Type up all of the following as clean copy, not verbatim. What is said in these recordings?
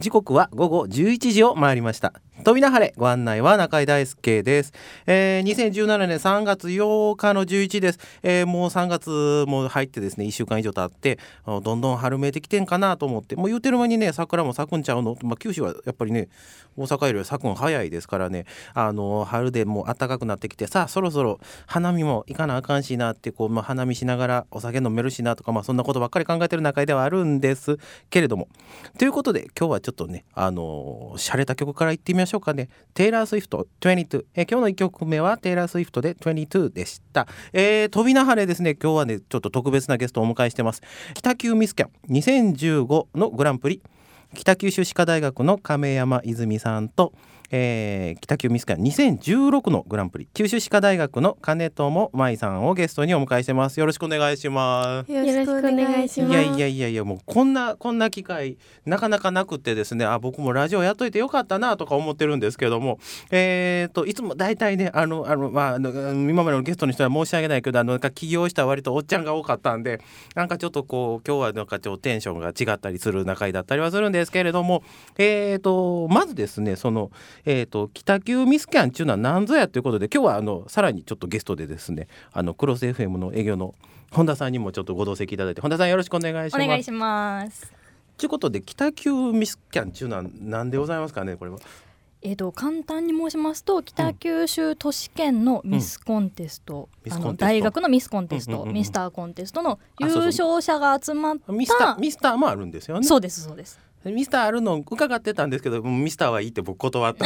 時刻は午後11時を回りました。飛びな晴れ、ご案内は中井大輔です。2017年3月8日の11です。もう3月も入ってですね1週間以上経ってどんどん春めいてきてんかなと思って、もう言うてる間にね桜も咲くんちゃうの、九州はやっぱりね大阪よりは咲くん早いですからね、春でもう暖かくなってきて、さあそろそろ花見も行かなあかんしなって花見しながらお酒飲めるしなとか、そんなことばっかり考えてる中ではあるんですけれども、ということで今日はちょっとね洒落た曲からいってみましょうかね。テイラー・スウィフト22、今日の1曲目はテイラー・スウィフトで22でした。飛びな晴れですね。今日はねちょっと特別なゲストをお迎えしてます。北九ミスキャン2015のグランプリ、北九州歯科大学の亀山泉さんと、北九ミスキャン2016のグランプリ、九州歯科大学の金友舞さんをゲストにお迎えしてます。よろしくお願いします。 よろしくお願いします。 いやもうこんな機会なかなかなくてですね、僕もラジオやっといてよかったなとか思ってるんですけども、いつも大体ね今までのゲストの人は申し訳ないけど起業した割とおっちゃんが多かったんで、なんかちょっと今日はなんかちょっとテンションが違ったりする中だったりはするんですけれども、まずですね北九ミスキャンっていうのは何ぞやということで、今日はさらにちょっとゲストでですねクロス FM の営業の本田さんにもちょっとご同席いただいて、本田さんよろしくお願いします。 お願いします。 ということで北九ミスキャンっていうのは何でございますかね。これは簡単に申しますと、北九州都市圏のミスコンテスト、大学のミスコンテスト、ミスターコンテストの優勝者が集まったミスターもあるんですよね。 そうですそうです。 ミスターあるの伺ってたんですけど、ミスターはいいって僕断ったん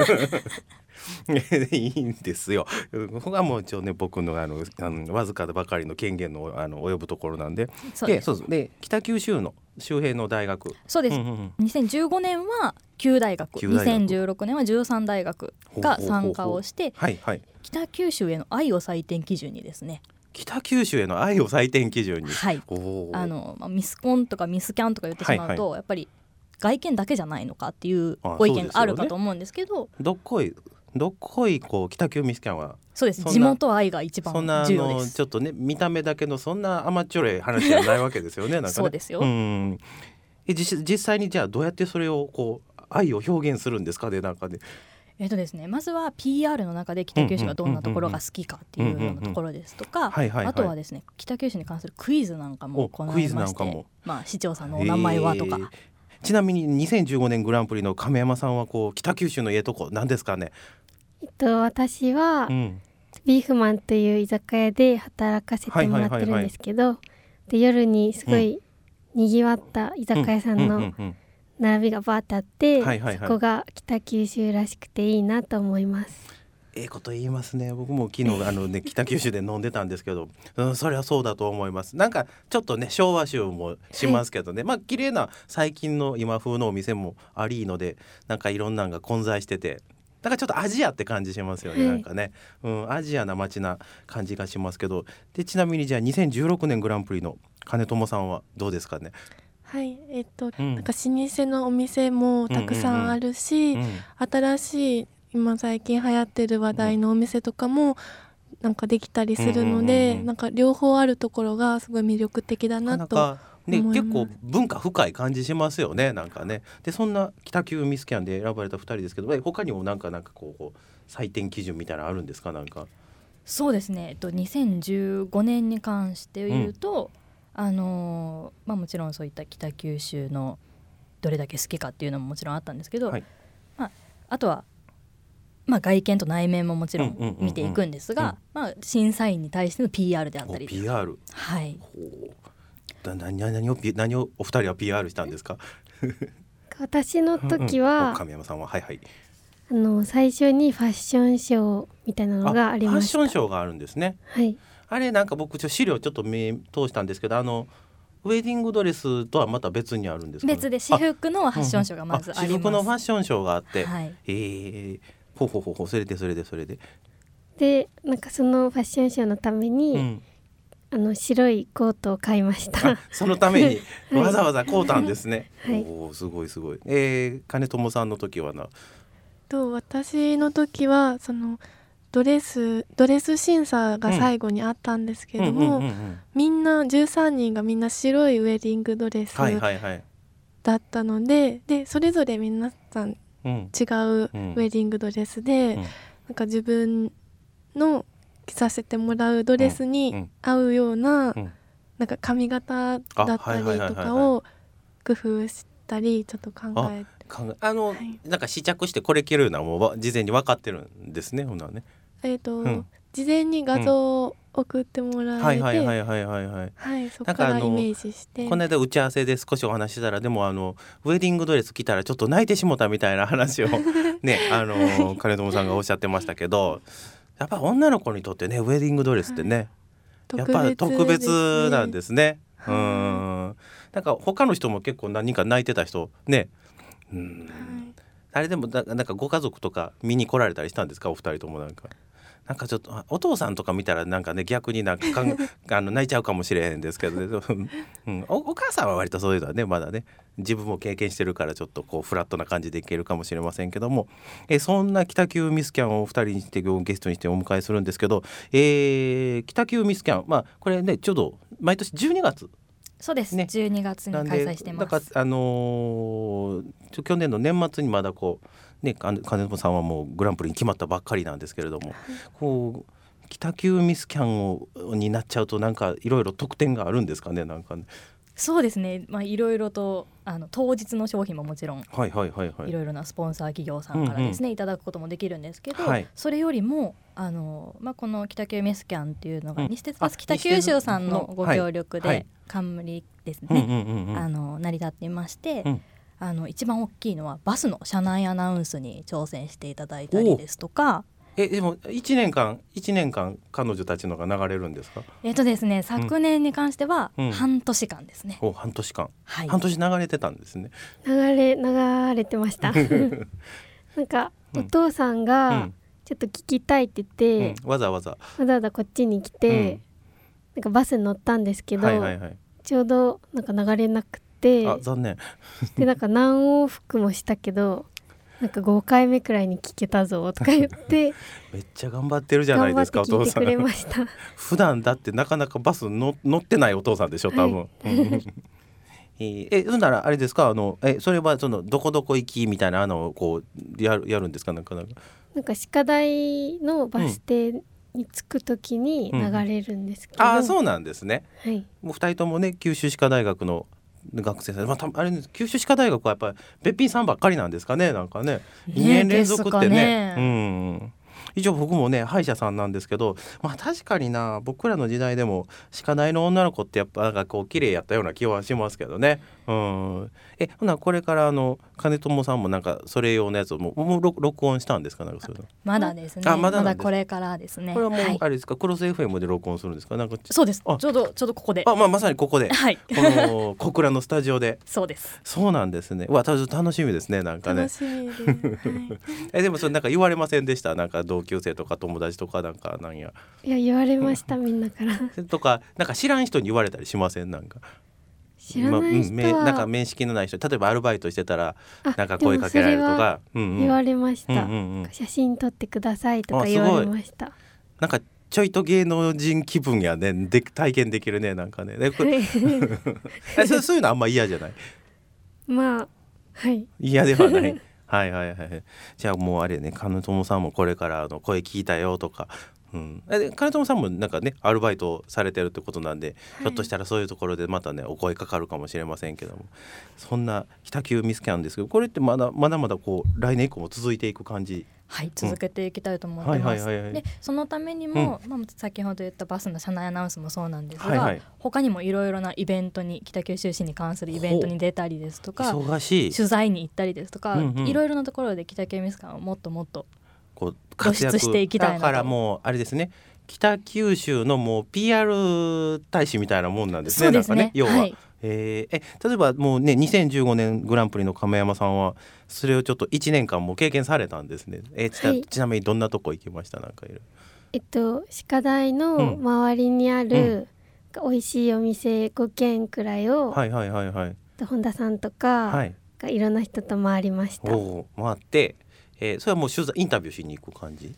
でいいんですよ。ここがもう一応ね僕のわずかばかりの権限の及ぶところなんで、そうです。で北九州の周辺の大学、 そうです、2015年は9大学、2016年は13大学が参加をして、北九州への愛を採点基準にですね、 北九州への愛を採点基準に、 ミスコンとかミスキャンとか言ってしまうと、やっぱり外見だけじゃないのかっていうご意見があるかと思うんですけど、 どっこい北九ミスキャンはそうです。地元愛が一番重要です。 ちょっとね見た目だけのそんな甘っちょろい話じゃないわけですよね。なんかねそうですよ。 実際にじゃあどうやってそれを愛を表現するんですかね。なんかねですね、まずは PR の中で北九州がどんなところが好きかっていうようなところですとか、あとはですね北九州に関するクイズなんかも行いまして、市長さんのお名前はとか。 ちなみに2015年グランプリの亀山さんは北九州のとこ何ですかね。 私は、ビーフマンという居酒屋で働かせてもらってるんですけど、で夜にすごいにぎわった居酒屋さんの並びがバーってあって、そこが北九州らしくていいなと思います。 こと言いますね。僕も昨日北九州で飲んでたんですけど、それはそうだと思います。なんかちょっとね昭和集もしますけどね、綺麗な最近の今風のお店もありので、なんかいろんなのが混在してて、だからちょっとアジアって感じしますよね。なんかね、アジアな街な感じがしますけど、でちなみにじゃあ2016年グランプリの金友さんはどうですかね。 はい、なんか老舗のお店もたくさんあるし、新しい今最近流行ってる話題のお店とかもなんかできたりするので、なんか両方あるところがすごい魅力的だなと思います。 結構文化深い感じしますよね。なんかね。でそんな北九ミスキャンで選ばれた2人ですけど、他にもなんか採点基準みたいなのあるんですか。なんかそうですね、2015年に関して言うと、もちろんそういった北九州のどれだけ好きかっていうのももちろんあったんですけど、あとは外見と内面ももちろん見ていくんですが、審査員に対しての PR であったり、 PR、 はい、 何をお二人は PR したんですか。 私の時は、 亀山さんは最初にファッションショーみたいなのがありました。 ファッションショーがあるんですね。あれなんか僕資料ちょっと目通したんですけど、ウェディングドレスとはまた別にあるんですか。 別で私服のファッションショーがまずあります。 私服のファッションショーがあって、それででなんかそのファッションショーのために、白いコートを買いました。 そのためにわざわざ買うたんですね。すごい。金友さんの時は私の時はそのドレス審査が最後にあったんですけども、みんな13人がみんな白いウェディングドレスだったので、それぞれ皆さん違うウェディングドレスで、なんか自分の着させてもらうドレスに合うような、なんか髪型だったりとかを工夫したりちょっと考えて、 なんか試着してこれ着るようなもう事前に分かってるんですね。ほんならね。 事前に画像を送ってもらえて、そこからイメージして、 この間打ち合わせで少しお話ししたら、でもウェディングドレス着たらちょっと泣いてしもたみたいな話をね金友さんがおっしゃってましたけど、やっぱ女の子にとってねウェディングドレスってね、やっぱ特別なんですね。なんか他の人も結構何人か泣いてた人ね。あれでもなんかご家族とか見に来られたりしたんですか、お二人とも。なんかちょっとお父さんとか見たらなんかね逆になんか泣いちゃうかもしれへんですけど、ねお母さんは割とそういうのはねまだね自分も経験してるからちょっとこうフラットな感じでいけるかもしれませんけども、そんな北九ミスキャンをお二人にしてゲストにしてお迎えするんですけど、北九ミスキャン、これねちょうど毎年12月そうですね、12月に開催してます。 だから去年の年末にまだこうね、金友さんはもうグランプリに決まったばっかりなんですけれども、こう北九ミスキャンになっちゃうとなんかいろいろ特典があるんですかね。なんかね。 そうですね、いろいろと当日の商品ももちろんいろいろなスポンサー企業さんからですね、いただくこともできるんですけど、それよりもこの北九ミスキャンっていうのが西鉄バス北九州さんのご協力で冠ですね、成り立っていまして、一番大きいのはバスの車内アナウンスに挑戦していただいたりですとか。 でも1年間彼女たちのが流れるんですか。 ですね、昨年に関しては半年間ですね。 半年間、半年流れてたんですね。 流れてましたなんかお父さんがちょっと聞きたいって言って、 わざわざこっちに来て、なんかバスに乗ったんですけど、ちょうどなんか流れなくて、 残念でなんか何往復もしたけどなんか5回目くらいに聞けたぞとか言ってめっちゃ頑張ってるじゃないですか、お父さん。 頑張って聞いてくれました普段だってなかなかバス乗ってないお父さんでしょ多分、そんならあれですか、それはそのどこどこ行きみたいなこうやるんですか。なんか歯科大のバス停に着くときに流れるんですけど、 そうなんですね。もう2人ともね九州歯科大学の学生さん、あれ九州歯科大学はやっぱりべっぴんさんばっかりなんですかね。なんかね2年連続ってね。一応僕もね歯医者さんなんですけど、確かにな僕らの時代でも歯科大の女の子ってやっぱなんかこう綺麗やったような気はしますけどね。ほなこれから金友さんもなんかそれ用のやつをもう録音したんですか。なんかそういうのまだですね。まだこれからですね。 これはもうあれですか、クロス FM で録音するんですか。なんかそうです。ちょうどここでまさにここで、この小倉のスタジオで。 そうです。 そうなんですね。楽しみですね。なんかね。 楽しみですでもそれなんか言われませんでした。なんか同級生とか友達とかなんや。 いや言われましたみんなからとかなんか知らん人に言われたりしません。なんか知らない人は、 なんか面識のない人、例えばアルバイトしてたらなんか声かけられるとか言われました、写真撮ってくださいとか言われました。 なんかちょいと芸能人気分やね体験できるね。なんかねそういうのあんま嫌じゃない。嫌ではないじゃあもうあれね、金友さんもこれから声聞いたよとか、金友さんもなんかねアルバイトされてるってことなんで、ひょっとしたらそういうところでまたねお声かかるかもしれませんけども、そんな北九ミスキャンですけど、これってまだまだこう来年以降も続いていく感じ。 続けていきたいと思ってます。でそのためにも、先ほど言ったバスの車内アナウンスもそうなんですが、他にもいろいろなイベントに、北九州市に関するイベントに出たりですとか、 忙しい取材に行ったりですとか、いろいろなところで北九ミスキャンをもっとこう露出していきたいなと。 だからもうあれですね、北九州のもう PR 大使みたいなもんなんですね。 そうですね。 要は、例えばもうね2015年グランプリの亀山さんはそれをちょっと1年間も経験されたんですね。ちなみにどんなとこ行きました。なんか歯科大の周りにある美味しいお店5軒くらいを、本田さんとか、いろんな人と回りました。 回って、それはもうインタビューしに行く感じ。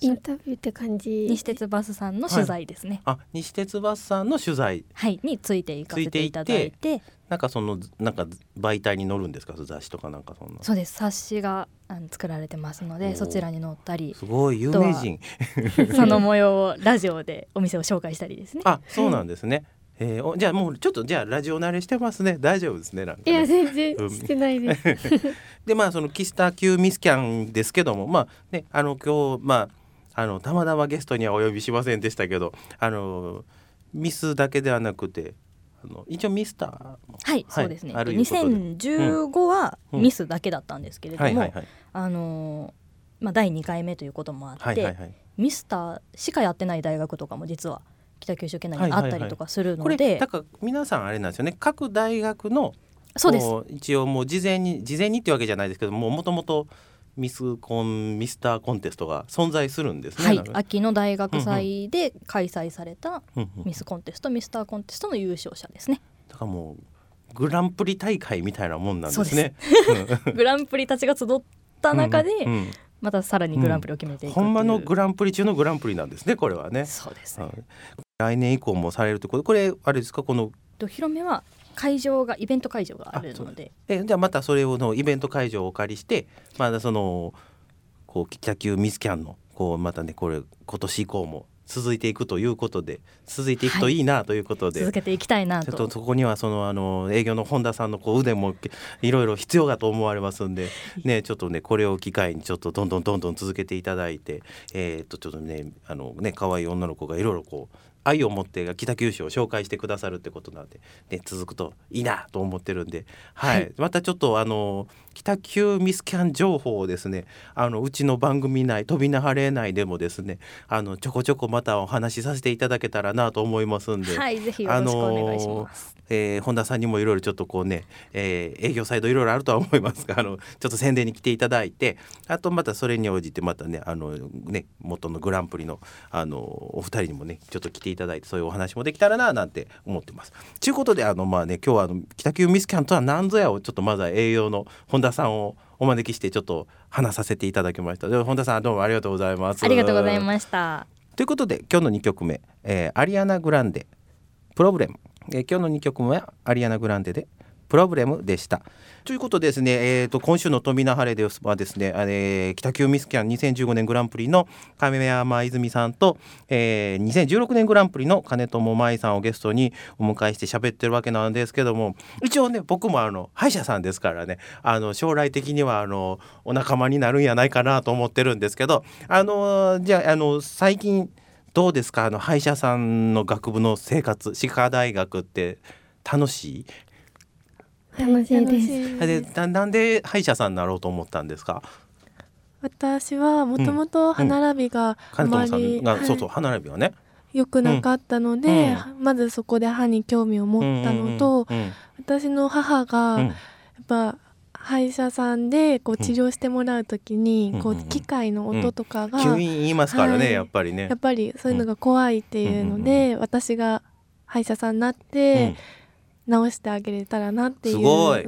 インタビューって感じ。 西鉄バスさんの取材ですね、 はい、西鉄バスさんの取材、 はい、についていかせていただいて、 なんか媒体に載るんですか、雑誌とかなんかそんな。 そうです、冊子が作られてますのでそちらに載ったり、 すごい有名人その模様をラジオでお店を紹介したりですね。 あ、そうなんですね。じゃあもうちょっとじゃあラジオ慣れしてますね。大丈夫ですね。なんかね、 いや全然してないです。 でそのキスター級ミスキャンですけども、今日たまたまゲストにはお呼びしませんでしたけど、ミスだけではなくて一応ミスターも、 はい、そうですね。 あるいうことで 2015はミスだけだったんですけれども、 はい第2回目ということもあって、ミスターしかやってない大学とかも実は北九州県内にあったりとかするので、 これだから皆さんあれなんですよね、各大学のそうです、 一応もう事前にってわけじゃないですけどもともとミスターコンテストが存在するんですね。 はい、秋の大学祭で開催されたミスコンテスト、ミスターコンテストの優勝者ですね。 だからもうグランプリ大会みたいなもんなんですね。 グランプリたちが集った中で、またさらにグランプリを決めていくっていう、 ほんまのグランプリ中のグランプリなんですね、これはね。 そうですね、 来年以降もされるということで、これあれですか、この広めはイベント会場があるので、 じゃあまたそれをのイベント会場をお借りして、まだ北九ミスキャンのまたね、これ今年以降も続いていくということで、続いていくといいなということで、 続けていきたいなと。 ちょっとそこには営業の本田さんの腕もいろいろ必要だと思われますんでね、ちょっとねこれを機会にちょっとどんどん続けていただいて、ちょっとね可愛い女の子がいろいろ愛を持って北九州を紹介してくださるってことなんで、ね、続くといいなと思ってるんで、またちょっと北九ミスキャン情報をですね、うちの番組内飛びなはれ内でもですねちょこちょこまたお話しさせていただけたらなと思いますんで、 はい、ぜひよろしくお願いします。 本田さんにもいろいろちょっと営業サイドいろいろあるとは思いますがちょっと宣伝に来ていただいて、あとまたそれに応じてまたね元のグランプリのお二人にもねちょっと来ていただいて、そういうお話もできたらななんて思ってます。ということで今日は北九ミスキャンとは何ぞやをちょっとまずは営業の本田さんをお招きしてちょっと話させていただきました。では本田さんどうもありがとうございます。 ありがとうございました。 ということで今日の2曲目、アリアナ・グランデプロブレム、今日の2曲目はアリアナ・グランデでプロブレムでした。ということでですね、今週の飛びなはれではですね、北九ミスキャン2015年グランプリの亀山泉さんと、2016年グランプリの金友舞さんをゲストにお迎えして喋ってるわけなんですけども、一応ね僕も歯医者さんですからね、将来的にはお仲間になるんやないかなと思ってるんですけど、じゃあ最近どうですか、歯医者さんの学部の生活、歯科大学って楽しい？ 楽しいです。 なんで歯医者さんになろうと思ったんですか？ 私はもともと歯並びがあまり、 歯並びはね良くなかったので、まずそこで歯に興味を持ったのと、私の母がやっぱ歯医者さんで治療してもらうときに機械の音とかが吸引言いますからね、やっぱりね、 やっぱりそういうのが怖いっていうので、私が歯医者さんになって直してあげれたらなっていう。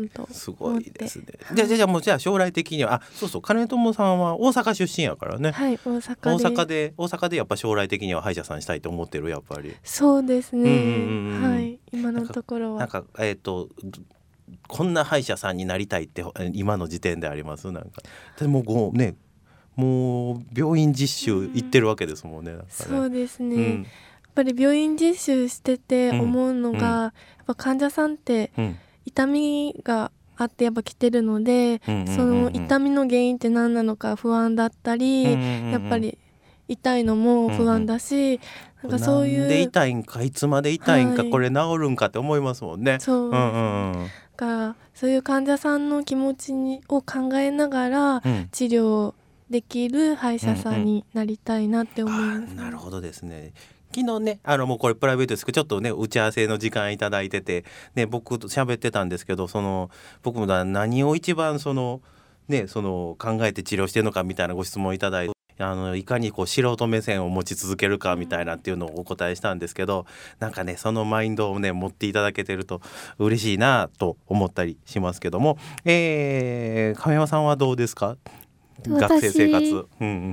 すごいですね。じゃあ将来的には金友さんは大阪出身やからね。 はい、大阪でやっぱ将来的には歯医者さんしたいと思ってる、やっぱり。 そうですね、はい、今のところはこんな歯医者さんになりたいって今の時点であります？なんかでももう病院実習行ってるわけですもんね。 そうですね、やっぱり病院実習してて思うのが、やっぱ患者さんって痛みがあってやっぱ来てるので、その痛みの原因って何なのか不安だったり、やっぱり痛いのも不安だし、なんかそういうなんで痛いんか、いつまで痛いんか、これ治るんかって思いますもんね。 そういう患者さんの気持ちを考えながら治療できる歯医者さんになりたいなって思います。 なるほどですね。昨日ねもうこれプライベートですけどちょっとね打ち合わせの時間いただいてて、ね、僕と喋ってたんですけど、僕も何を一番考えて治療してるのかみたいなご質問いただいて、いかに素人目線を持ち続けるかみたいなっていうのをお答えしたんですけど、なんかねそのマインドをね持っていただけてると嬉しいなと思ったりしますけども、亀山さんはどうですか、学生生活？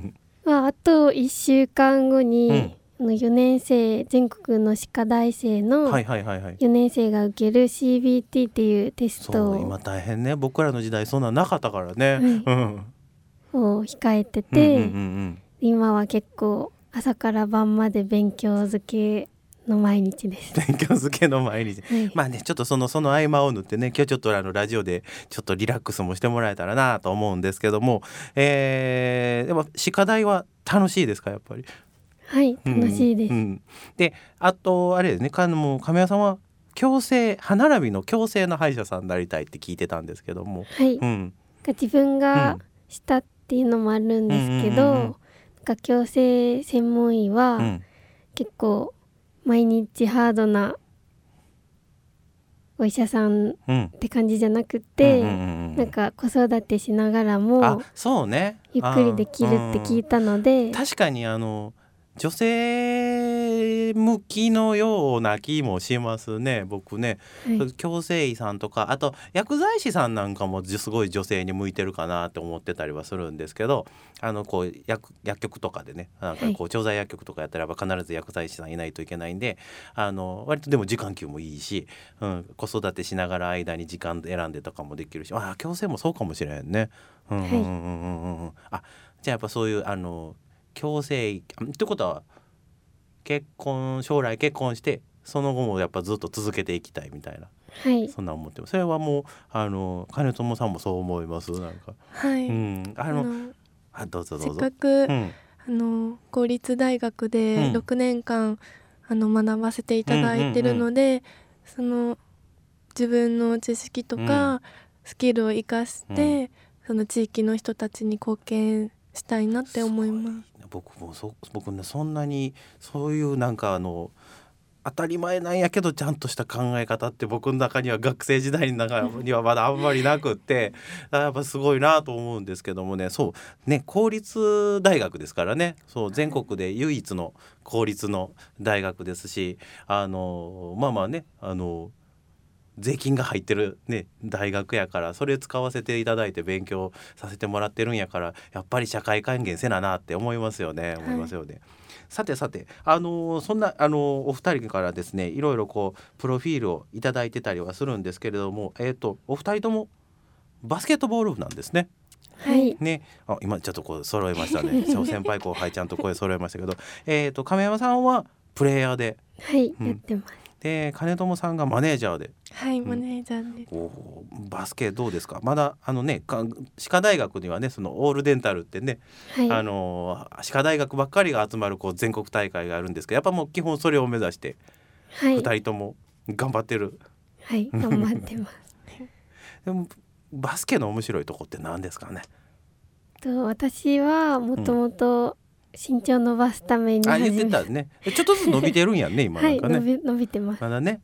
はあと1週間後に、4年生全国の歯科大生の4年生が受ける CBT っていうテストを、 そう今大変ね、僕らの時代そんなんなかったからね、 を控えてて、今は結構朝から晩まで勉強漬けの毎日です。 勉強漬けの毎日、まあね、ちょっとその合間を縫ってね、今日ちょっとラジオでちょっとリラックスもしてもらえたらなと思うんですけども、でも歯科大は楽しいですか、やっぱり。 はい、楽しいです。 で、あとあれですね、亀谷さんは歯並びの矯正の歯医者さんになりたいって聞いてたんですけども、 はい、自分がしたっていうのもあるんですけど、矯正専門医は結構毎日ハードなお医者さんって感じじゃなくて、なんか子育てしながらもそうね、 ゆっくりできるって聞いたので、 確かに女性向きのような気もしますね、僕ね。矯正医さんとか、あと薬剤師さんなんかもすごい女性に向いてるかなって思ってたりはするんですけど、こう 薬局とかでね、なんかこう調剤薬局とかやったら必ず薬剤師さんいないといけないんで、割とでも時間給もいいし、子育てしながら間に時間選んでとかもできるし、矯正もそうかもしれんね。じゃあやっぱそういう矯正ってことは将来結婚してその後もやっぱずっと続けていきたいみたいな、そんな思ってます。それはもう金友さんもそう思います？なんかどうぞ。 せっかく、公立大学で6年間、学ばせていただいてるので、その自分の知識とか、スキルを生かして、その地域の人たちに貢献したいなって思います。 僕ね、そんなにそういうなんか当たり前なんやけどちゃんとした考え方って僕の中には学生時代の中にはまだあんまりなくってやっぱすごいなと思うんですけどもね。そうね、公立大学ですからね。そう全国で唯一の公立の大学ですし、まあね、税金が入ってる、ね、大学やから、それ使わせていただいて勉強させてもらってるんやから、やっぱり社会還元せななって思いますよね。さてそんなお二人からですね、いろいろこうプロフィールをいただいてたりはするんですけれども、お二人ともバスケットボール部なんですね。ね、今ちょっとこう揃えましたね。先輩後輩ちゃんと声揃えましたけど、亀山さんはプレイヤーで、 やってます。 で金友さんがマネージャーで。 マネージャーです。 バスケどうですか？まだ歯科大学にはね、そのオールデンタルってね、歯科大学ばっかりが集まるこう全国大会があるんですけど、やっぱもう基本それを目指して2人とも頑張ってる。 頑張ってます。 でもバスケの面白いとこって何ですかね？ 私はもともと身長伸ばすために言ってたね。ちょっとずつ伸びてるんやね今なんかね。 伸びてます。 まだね。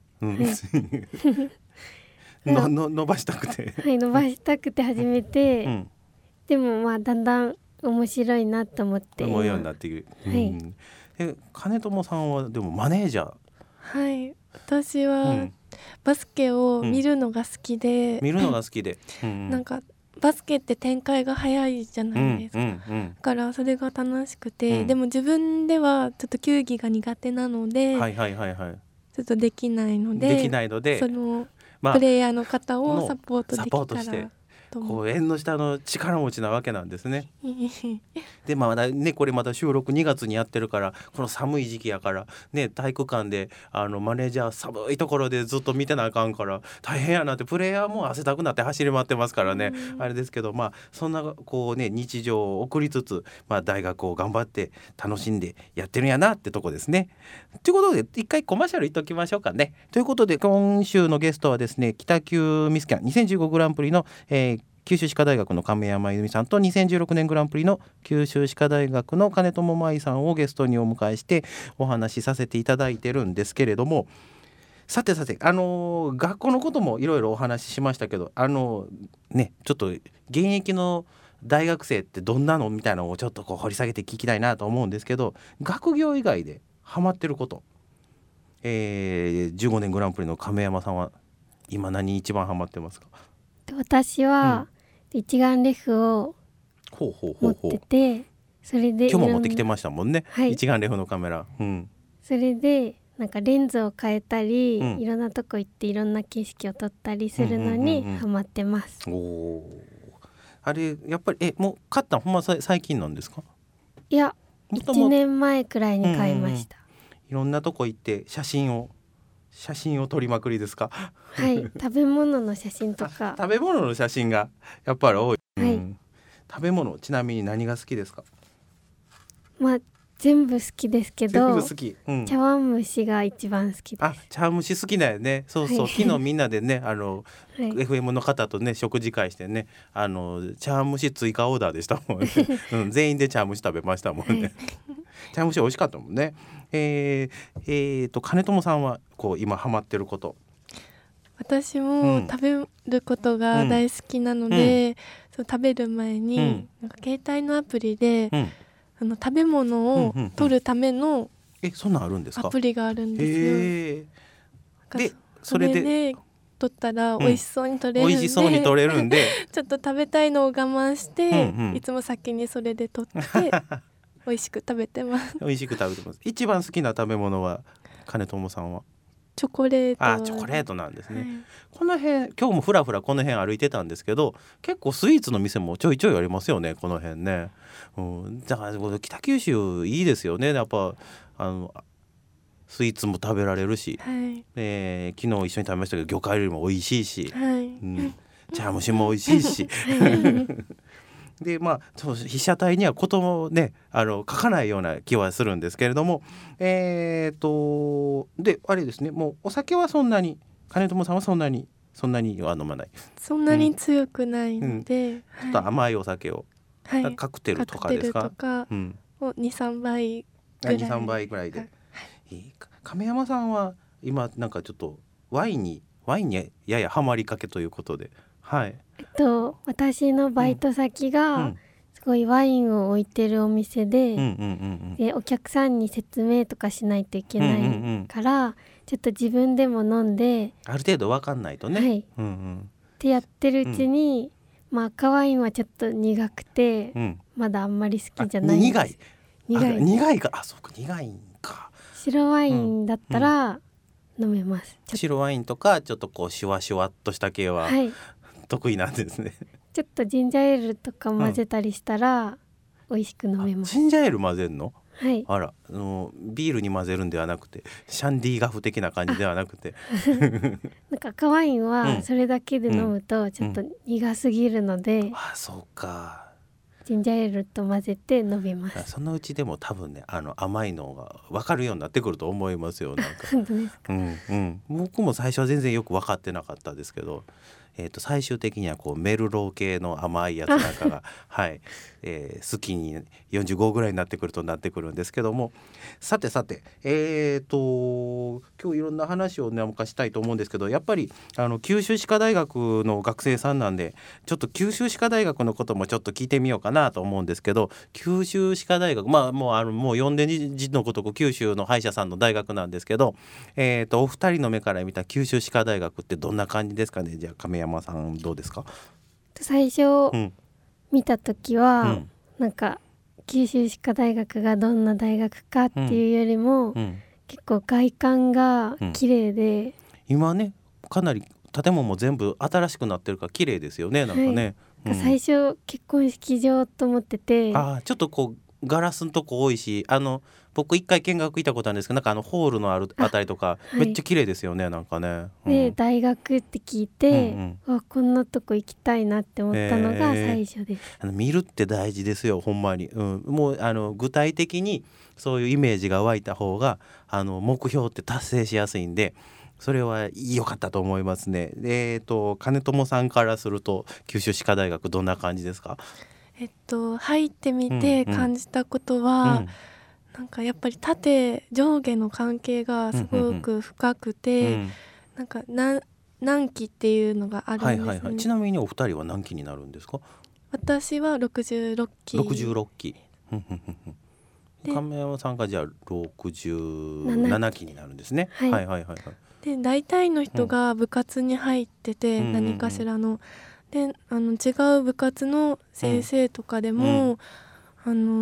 伸ばしたくて伸ばしたくて始めて、でもだんだん面白いなと思って思うようになっている。金友さんはでもマネージャー。 私は、バスケを見るのが好きで、なんかバスケって展開が早いじゃないですか。だからそれが楽しくて、でも自分ではちょっと球技が苦手なので、ちょっとできないので、そのプレイヤーの方をサポートできたらこう縁の下の力持ちなわけなんですね。でまだね、これまだ収録2月にやってるから、この寒い時期やからね、体育館でマネージャー寒いところでずっと見てなあかんから大変やなって、プレイヤーも汗だくなって走り回ってますからね、あれですけど、そんなこうね日常を送りつつ、大学を頑張って楽しんでやってるんやなってとこですね。ということで一回コマーシャルいっときましょうかね。ということで今週のゲストはですね、北九ミスキャン2015グランプリの、九州歯科大学の亀山由美さんと2016年グランプリの九州歯科大学の金友舞さんをゲストにお迎えしてお話しさせていただいてるんですけれども、さて学校のこともいろいろお話ししましたけど、ちょっと現役の大学生ってどんなのみたいなのをちょっとこう掘り下げて聞きたいなと思うんですけど、学業以外でハマってること、15年グランプリの亀山さんは今何一番ハマってますか？ 私は、一眼レフを持ってて、 それで今日も持ってきてましたもんね、 はい、 一眼レフのカメラ、 それでなんかレンズを変えたり、いろんなとこ行っていろんな景色を撮ったりするのにハマってます。 おあれやっぱりもう買ったほんま最近なんですか？ いや1年前くらいに買いました。 いろんなとこ行って写真を撮りまくりですか？ はい、食べ物の写真とか食べ物の写真がやっぱり多い、 はい、 食べ物ちなみに何が好きですか？ まあ全部好きですけど、 全部好き、 茶碗蒸しが一番好きです。 茶碗蒸し好きだよね。そうそう、はい、昨日みんなでねFM の方とね食事会してね茶碗蒸し追加オーダーでしたもんね、全員で茶碗蒸し食べましたもんね、はい、茶碗蒸し美味しかったもんね。金友さんはこう今ハマってること？ 私も食べることが大好きなので、そう食べる前に、なんか携帯のアプリで、食べ物を撮るためのそんなんあるんですか？ アプリがあるんですよ。でそれで撮ったら美味しそうに撮れるんで、 美味しそうに撮れるんでちょっと食べたいのを我慢して、いつも先にそれで撮って美味しく食べてます。 美味しく食べてます。一番好きな食べ物は金友さんは？ チョコレート。 チョコレートなんですね、はい、この辺今日もふらふらこの辺歩いてたんですけど、結構スイーツの店もちょいちょいありますよねこの辺ね、だから北九州いいですよね。やっぱスイーツも食べられるし、 はい、 昨日一緒に食べましたけど魚介料理も美味しいし、 はい、 茶蒸しも美味しいしで被写体にはこともね書かないような気はするんですけれども、であれですね、もうお酒はそんなに金友さんはそんなには飲まない？ そんなに強くないので、 ちょっと甘いお酒を、カクテルとかですか？ カクテルとかを 2,3 倍ぐらい、 2,3 倍ぐらいで、亀山さんは今なんかちょっとワインにややハマりかけということで、はい、 私のバイト先がすごいワインを置いてるお店で、でお客さんに説明とかしないといけないから、ちょっと自分でも飲んである程度分かんないとね、 はい、ってやってるうちに、赤ワインはちょっと苦くて、まだあんまり好きじゃないんです。 苦いか。そうか、苦いんか。 白ワインだったら飲めます、 白ワインとかちょっとこうシュワシュワっとした系は、得意なんですね。 ちょっとジンジャーエールとか混ぜたりしたら美味しく飲めます。 ジンジャーエール混ぜるの？ はい、 あら、ビールに混ぜるんではなくてシャンディガフ的な感じではなくてなんか赤ワインはそれだけで飲むとちょっと苦すぎるので、 そうか、 ジンジャーエールと混ぜて飲みます。 そのうちでも多分ね甘いのが分かるようになってくると思いますよ。なんか本当ですか？ 僕も最初は全然よく分かってなかったですけど、最終的にはこうメルロー系の甘いやつなんかがはい、好きに45ぐらいになってくるとなってくるんですけども、さて今日いろんな話をねしたいと思うんですけど、やっぱり九州歯科大学の学生さんなんで、ちょっと九州歯科大学のこともちょっと聞いてみようかなと思うんですけど、九州歯科大学、もう呼んで字のごとく九州の歯医者さんの大学なんですけど、お二人の目から見た九州歯科大学ってどんな感じですかね。じゃあ亀山さんどうですか？ 最初、見た時は、なんか九州歯科大学がどんな大学かっていうよりも、結構外観が綺麗で、 今ねかなり建物も全部新しくなってるから綺麗ですよね。なんかね、 最初結婚式場と思ってて、 ちょっとこうガラスのとこ多いし、僕一回見学行ったことあるんですけど、なんかホールのあるあたりとかめっちゃ綺麗ですよね。なんかね、 で大学って聞いて、こんなとこ行きたいなって思ったのが最初です。 見るって大事ですよほんまに、もう具体的にそういうイメージが湧いた方が目標って達成しやすいんで、それは良かったと思いますね。金友さんからすると九州歯科大学どんな感じですか？ 入ってみて感じたことは、なんかやっぱり縦上下の関係がすごく深くて、なんか何期っていうのがあるんですね。 ちなみにお二人は何期になるんですか？ 私は66期。 66期亀山さんがじゃあ67期になるんですね。で大体の人が部活に入ってて、何かしらので違う部活の先生とかでも、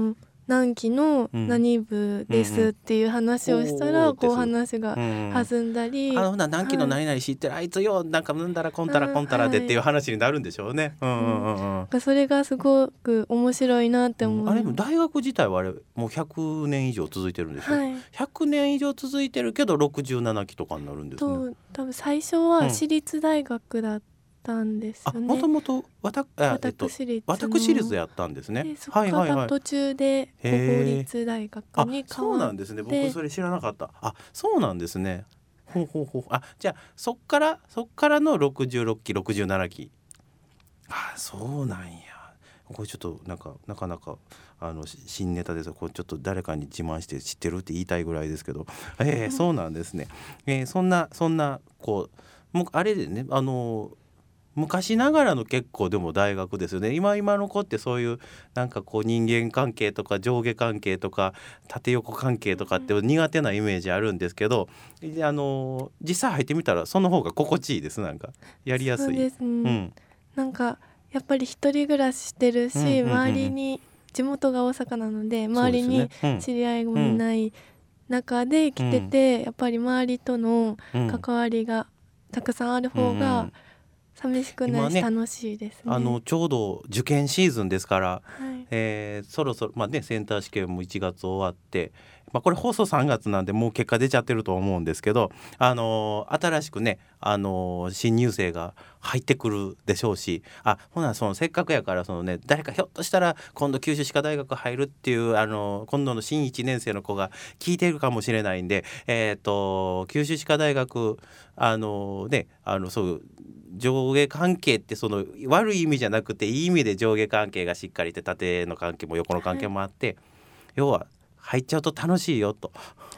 何期の何部ですっていう話をしたら、こう話が弾んだり、 何期の何々知ってる、あいつよなんかなんだらこんたらこんたらでっていう話になるんでしょうね。 それがすごく面白いなって思う。 あれも大学自体はあれもう100年以上続いてるんでしょ、100年以上続いてるけど67期とかになるんですね。 多分最初は私立大学だったんですよね。 もともと私立やったんですね。 そこから途中で法律大学に変わって。 そうなんですね。僕それ知らなかった。そうなんですね。じゃあそっからの66期67期。そうなんや。これちょっとなかなか新ネタです。これちょっと誰かに自慢して知ってるって言いたいぐらいですけど、そうなんですね。そんなこうあれでね、昔ながらの結構でも大学ですよね。今の子ってそういうなんかこう人間関係とか上下関係とか縦横関係とかって苦手なイメージあるんですけど、実際入ってみたらその方が心地いいです。なんかやりやすい。 そうですね。なんかやっぱり一人暮らししてるし、周りに地元が大阪なので周りに知り合いもいない中で来てて、やっぱり周りとの関わりがたくさんある方が寂しくないし楽しいですね。 ちょうど受験シーズンですから、そろそろセンター試験も1月終わって、これ放送3月なんでもう結果出ちゃってると思うんですけど、新しくね、新入生が入ってくるでしょうし、ほなせっかくやから誰かひょっとしたら今度九州歯科大学入るっていう今度の新1年生の子が聞いているかもしれないんで、九州歯科大学そういう上下関係って悪い意味じゃなくていい意味で上下関係がしっかりして縦の関係も横の関係もあって、要は入っちゃうと楽しいよと。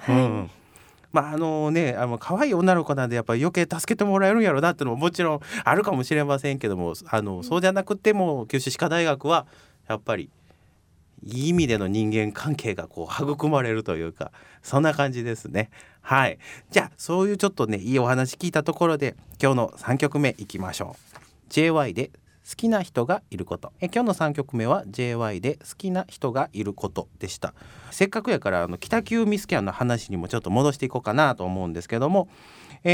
可愛い女の子なんでやっぱり余計助けてもらえるんやろなってのももちろんあるかもしれませんけども、そうじゃなくても九州歯科大学はやっぱりいい意味での人間関係がこう育まれるというか、そんな感じですね。じゃあそういうちょっとねいいお話聞いたところで今日の3曲目いきましょう。 JY で好きな人がいること。今日の3曲目は JY で好きな人がいることでした。せっかくやから北九ミスキャンの話にもちょっと戻していこうかなと思うんですけども、まず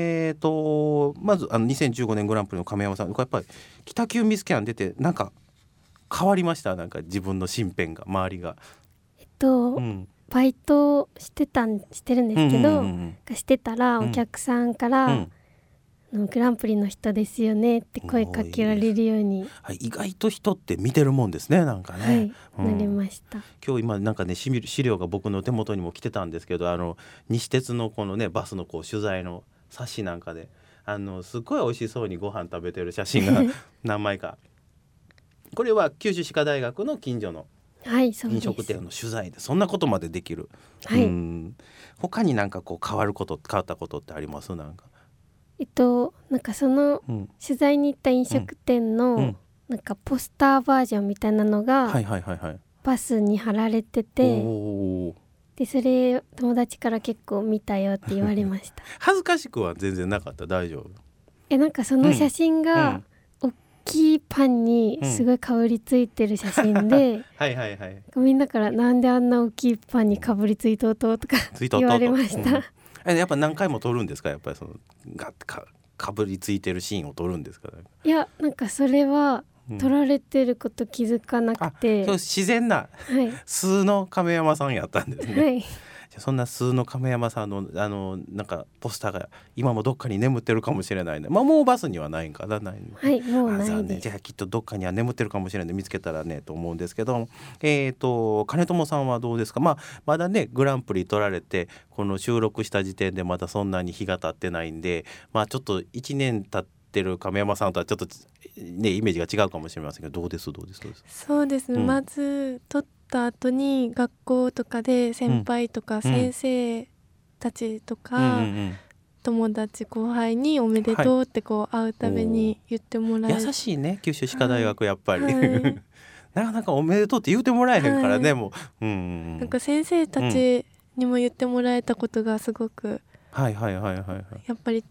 2015年グランプリの亀山さん、やっぱり北九ミスキャン出てなんか変わりました？なんか自分の身辺が周りがバイトしてるんですけど、してたらお客さんから、グランプリの人ですよねって声かけられるように、 意外と人って見てるもんですね。なんかね、 なりました。 今日今なんかね資料が僕の手元にも来てたんですけど、西鉄のこのねバスのこう取材の冊子なんかですごい美味しそうにご飯食べてる写真が何枚かこれは九州歯科大学の近所の飲食店の取材でそんなことまでできる。他になんかこう変わったことってあります？なんかなんかその取材に行った飲食店のなんかポスターバージョンみたいなのがバスに貼られてて、でそれ友達から結構見たよって言われました。 恥ずかしくは全然なかった？大丈夫？ なんかその写真が大きいパンにすごいかぶりついてる写真でみんなからなんであんな大きいパンにかぶりついとうとか言われました。 やっぱ何回も撮るんですか？やっぱりかぶりついてるシーンを撮るんですか？ いや、なんかそれは撮られてること気づかなくて、 そう自然な、素の亀山さんやったんですね。そんな素の亀山さんのなんかポスターが今もどっかに眠ってるかもしれないね。もうバスにはないんかな？ない。 もうないです。 じゃあきっとどっかには眠ってるかもしれないんで見つけたらねと思うんですけど、金友さんはどうですか？まだねグランプリ取られてこの収録した時点でまだそんなに日が経ってないんで、ちょっと1年経ってる亀山さんとはちょっとねイメージが違うかもしれませんけど、どうです？ そうですね、まず取った後に学校とかで先輩とか先生たちとか、友達後輩におめでとうってこう会うたびに言ってもらえる。 優しいね九州歯科大学やっぱり、なかなかおめでとうって言ってもらえへんからね、もう、 なんか先生たちにも言ってもらえたことがすごく、やっぱり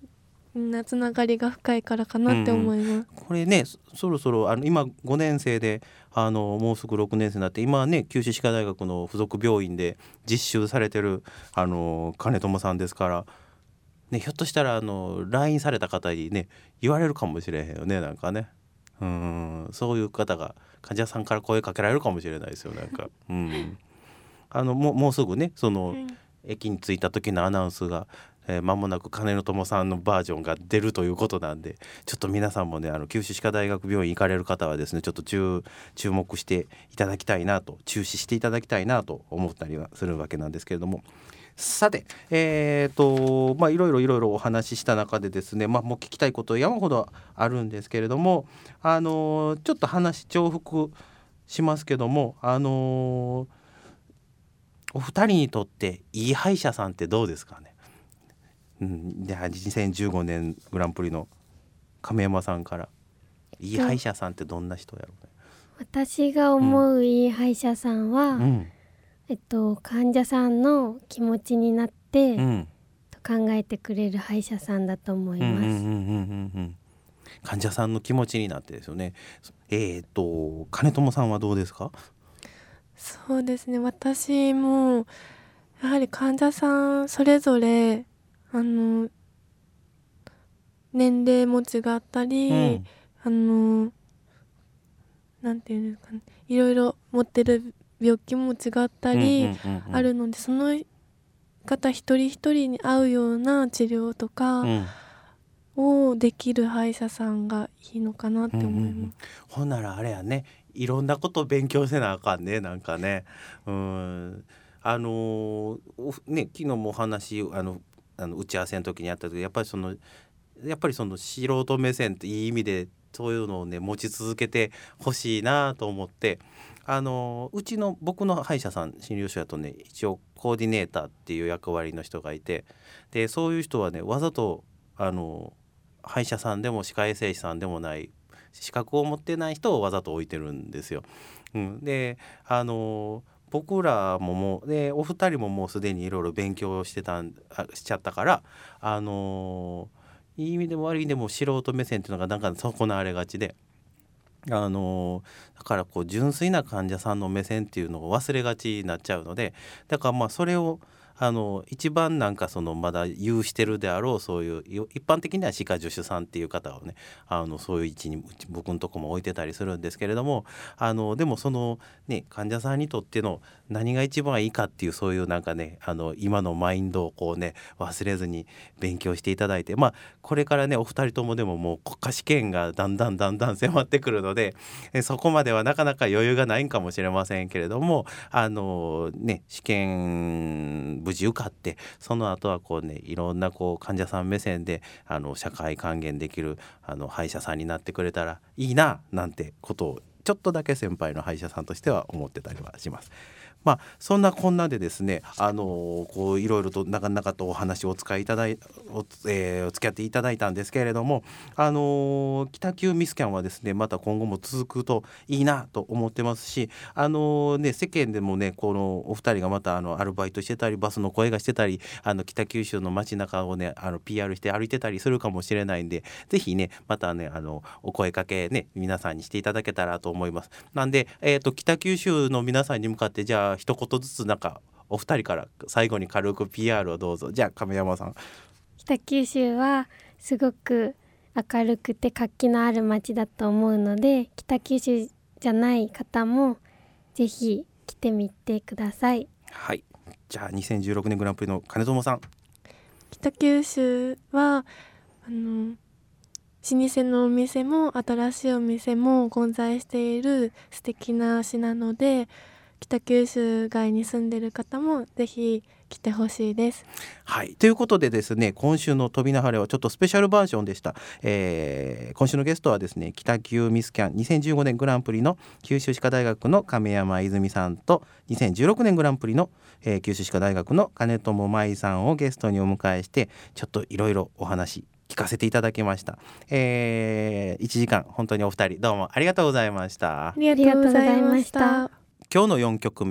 みんなつながりが深いからかなって思います。 これねそろそろ今5年生でもうすぐ6年生になって、今はね九州歯科大学の附属病院で実習されてる金友さんですから、ね、ひょっとしたらLINE された方にね言われるかもしれへんよね。なんかねそういう方が患者さんから声かけられるかもしれないですよ。なんか、もうすぐね駅に着いた時のアナウンスが間もなく金友さんのバージョンが出るということなんで、ちょっと皆さんもね九州歯科大学病院行かれる方はですねちょっと注目していただきたいなと、注視していただきたいなと思ったりはするわけなんですけれども、さていろいろお話しした中でですね、もう聞きたいこと山ほどあるんですけれども、ちょっと話重複しますけども、お二人にとっていい歯医者さんってどうですかね。で2015年グランプリの亀山さんから、いい歯医者さんってどんな人やろうね。 私が思ういい歯医者さんは、患者さんの気持ちになって、考えてくれる歯医者さんだと思います。 患者さんの気持ちになってですよね。金友さんはどうですか。 そうですね、私もやはり患者さんそれぞれ年齢も違ったり、なんていうんですかね、いろいろ持ってる病気も違ったりあるので、その方一人一人に合うような治療とかをできる歯医者さんがいいのかなって思います。 ほんならあれやね、いろんなこと勉強せなあかんね。なんかね、昨日もお話打ち合わせの時にあったけど、やっぱりその素人目線っていい意味でそういうのをね持ち続けてほしいなと思って、僕の歯医者さん診療所やとね、一応コーディネーターっていう役割の人がいて、でそういう人はねわざと歯医者さんでも歯科衛生士さんでもない資格を持ってない人をわざと置いてるんですよ。で僕らもでお二人ももうすでにいろいろ勉強しちゃったから、いい意味でも悪い意味でも素人目線っていうのがなんか損なわれがちで、だから純粋な患者さんの目線っていうのを忘れがちになっちゃうので、だからそれを一番なんかまだ有してるであろう、そういう一般的には歯科助手さんっていう方をねそういう位置に僕のとこも置いてたりするんですけれども、でも患者さんにとっての何が一番いいかっていう、そういうなんかね今のマインドを忘れずに勉強していただいて、これからねお二人ともでももう国家試験がだんだん迫ってくるので、そこまではなかなか余裕がないんかもしれませんけれども、試験無事受かって、その後はいろんな患者さん目線で社会還元できる歯医者さんになってくれたらいいななんてことをちょっとだけ先輩の歯医者さんとしては思ってたりはします。そんなこんなでですね、いろいろとなかなかとお話をお付き合っていただいたんですけれども、北九ミスキャンはですねまた今後も続くといいなと思ってますし、世間でもねこのお二人がまたアルバイトしてたりバスの声がしてたり北九州の街中をねPR して歩いてたりするかもしれないんで、ぜひねまたねお声かけね皆さんにしていただけたらと思います。なんで、北九州の皆さんに向かってじゃあ一言ずつなんかお二人から最後に軽く PR をどうぞ。じゃあ亀山さん。 北九州はすごく明るくて活気のある街だと思うので、北九州じゃない方もぜひ来てみてください。 はい、じゃあ2016年グランプリの金友さん。 北九州は老舗のお店も新しいお店も混在している素敵な市なので、北九州外に住んでる方もぜひ来てほしいです。 はい、ということでですね、今週の飛びなはれはちょっとスペシャルバージョンでした。今週のゲストはですね、北九ミスキャン2015年グランプリの九州歯科大学の亀山泉さんと、2016年グランプリの、九州歯科大学の金友舞さんをゲストにお迎えして、ちょっといろいろお話聞かせていただきました。1時間本当にお二人どうもありがとうございました。 ありがとうございました。 今日の4曲目、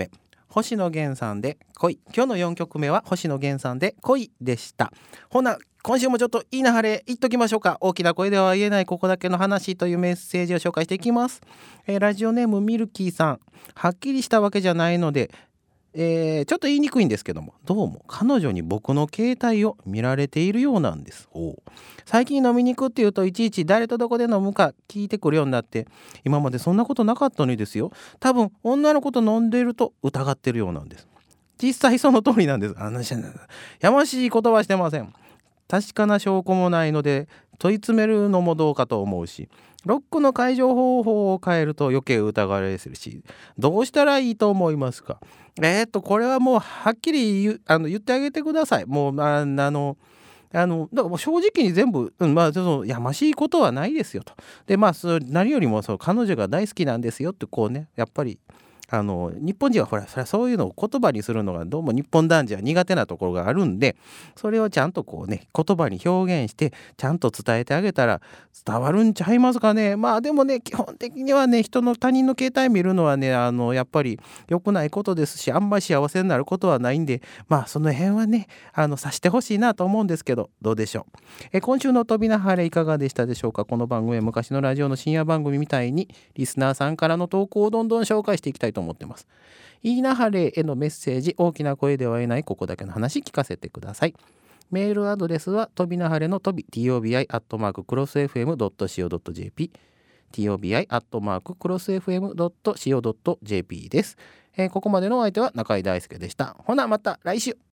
星野源さんで恋。今日の4曲目は星野源さんで恋でした。ほな今週もちょっといいな晴れ言っときましょうか。大きな声では言えないここだけの話というメッセージを紹介していきます。ラジオネームミルキーさん、はっきりしたわけじゃないのでちょっと言いにくいんですけども、どうも彼女に僕の携帯を見られているようなんです。最近飲みに行くっていうといちいち誰とどこで飲むか聞いてくるようになって、今までそんなことなかったのにですよ。多分女の子と飲んでると疑ってるようなんです。実際その通りなんです。やましい言葉してません。確かな証拠もないので問い詰めるのもどうかと思うし、ロックの解除方法を変えると余計疑われるし、どうしたらいいと思いますか。これはもうはっきり言ってあげてください。もうだからもう正直に全部、そのやましいことはないですよと。で何よりも彼女が大好きなんですよってやっぱり日本人はそれそういうのを言葉にするのがどうも日本男児は苦手なところがあるんで、それをちゃんと言葉に表現してちゃんと伝えてあげたら伝わるんちゃいますかね。でもね、基本的にはね、他人の携帯見るのはねやっぱり良くないことですし、あんまり幸せになることはないんで、その辺はね察してほしいなと思うんですけど、どうでしょう。今週の飛びな晴れいかがでしたでしょうか。この番組は昔のラジオの深夜番組みたいにリスナーさんからの投稿をどんどん紹介していきたいと思ってます。いいな晴れへのメッセージ、大きな声では言えないここだけの話聞かせてください。メールアドレスは飛びな晴れの飛び tobi@crossfm.co.jp tobi@crossfm.co.jp です。ここまでのお相手は中井大輔でした。ほなまた来週。